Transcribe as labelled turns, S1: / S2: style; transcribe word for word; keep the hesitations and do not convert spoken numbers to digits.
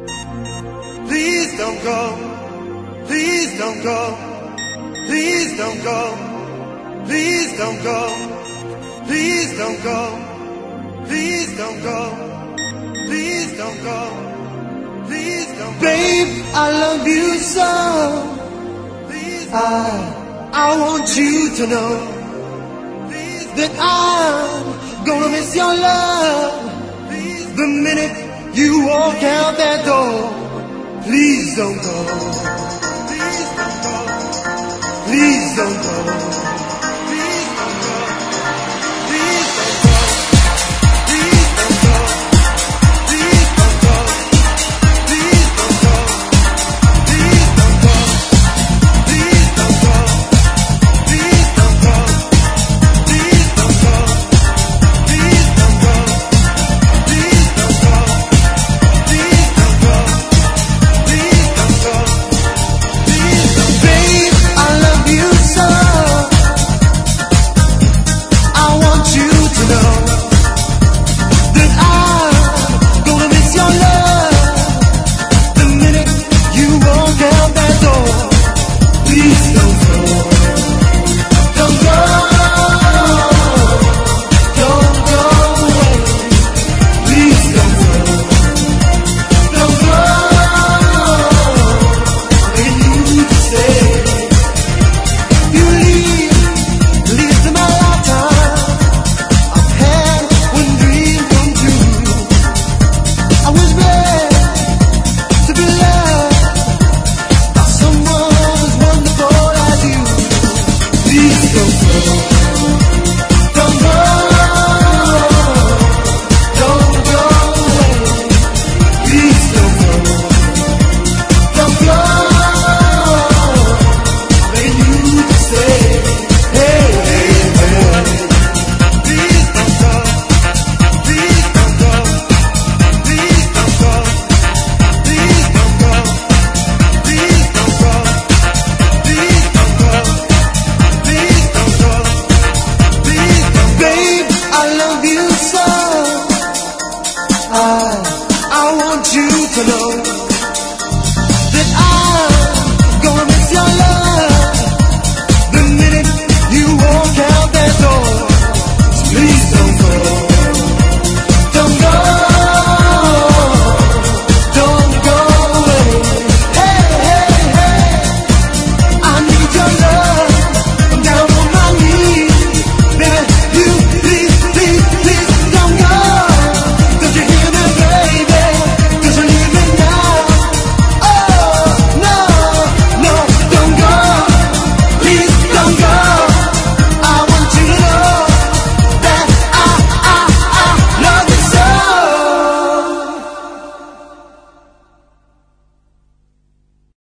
S1: Please don't go, please don't go, please don't go, please don't go, please don't go, please don't go, please don't go, please don't go. Babe, I love you so, I, I want you to know that I'm gonna miss your love the minute you walk out that door. Please don't go. Please don't go. Please don't go. Please don't go. Please don't go. Please don't go. Please don't go. Please don't go. Please don't go. Please don't go. Please don't go. Please don't go. Please don't go. Please don't go. Please don't go. I, I want you to know